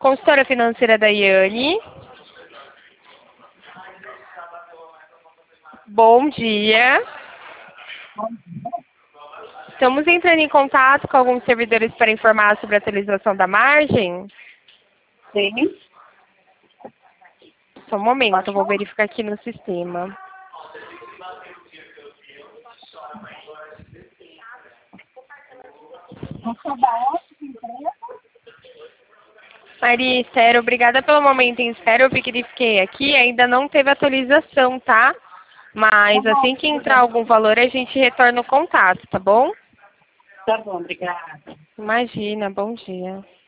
Consultora financeira da Iane. Bom dia. Estamos entrando em contato com alguns servidores para informar sobre a atualização da margem. Sim. Só um momento, eu vou verificar aqui no sistema. Maria Esther, obrigada pelo momento em espera. Eu verifiquei aqui, ainda não teve atualização, tá? Mas assim que entrar algum valor, a gente retorna o contato, tá bom? Tá bom, obrigada. Imagina, bom dia.